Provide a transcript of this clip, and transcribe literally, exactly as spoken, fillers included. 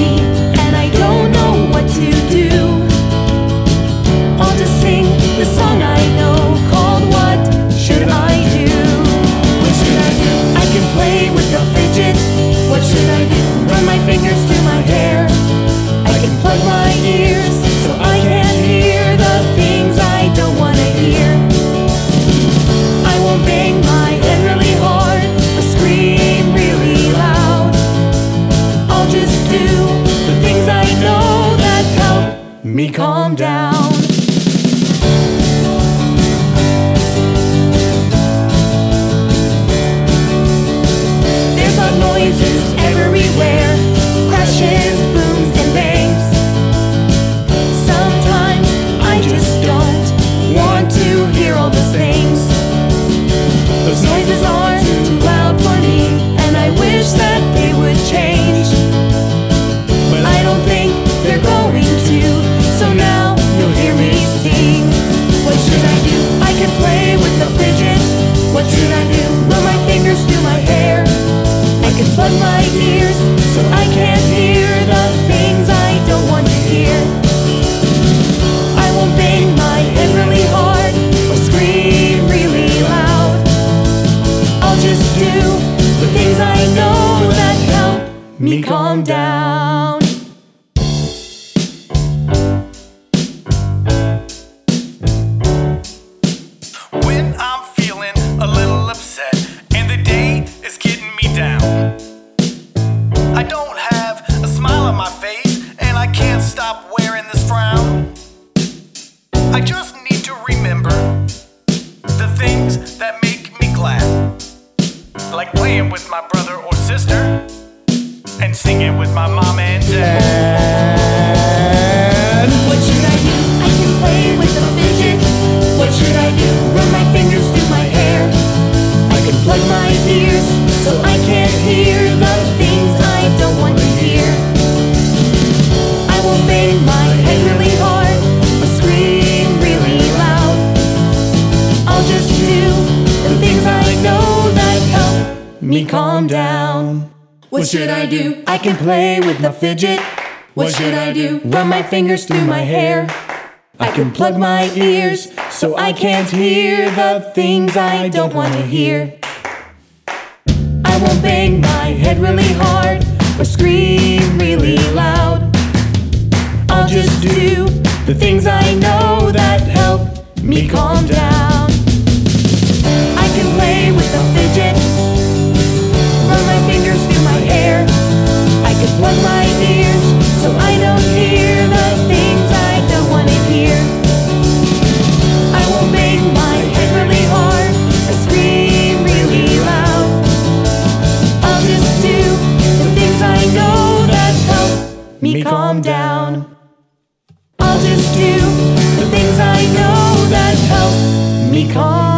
me, and I don't know what to do. I'll just sing the song I know, called What Should I Do? What should I do? I can play with the fidget. What should I do? Run my fingers through my hair. I can plug my ears so I can't hear the things I don't want to hear. I won't bang my head really hard or scream really loud. I'll just do the things I know that help me calm down. There's loud noises everywhere, crashes, booms, and bangs. Sometimes I just don't want to hear all those things. Those noises are too loud for me, and I wish that they would change. But I don't think they're going to, so now you'll hear me sing. What should I do? I can play with the fidget. What should I do? Run my fingers through my hair. I can plug my ears so I can't hear the things I don't want to hear. I won't bang my head really hard or scream really loud. I'll just do the things I know that help me calm down. When I'm feeling a little upset and the day is getting me down, I don't have a smile on my face and I can't stop wearing this frown. I just need to remember the things that make me glad, like playing with my brother or sister and singing with my mom and dad. What should I do? I can play with the fidget. What should I do? Run my fingers through my hair. I can plug my ears so I can't hear the things I don't want to hear. I won't bang my head really hard or scream really loud. I'll just do the things I know that help me calm down. What should I do? I can play with the fidget. What should I do? Run my fingers through my hair. I can plug my ears so I can't hear the things I don't want to hear. I won't bang my head really hard or scream really loud. I'll just do the things I know that help me calm down. I can play with the fidget, run my fingers through my hair. I can plug my ears so I don't hear the things I don't want to hear. I won't bang my head really hard or scream really loud. I'll just do the things I know that help me calm down. I'll just do the things I know that help me calm down.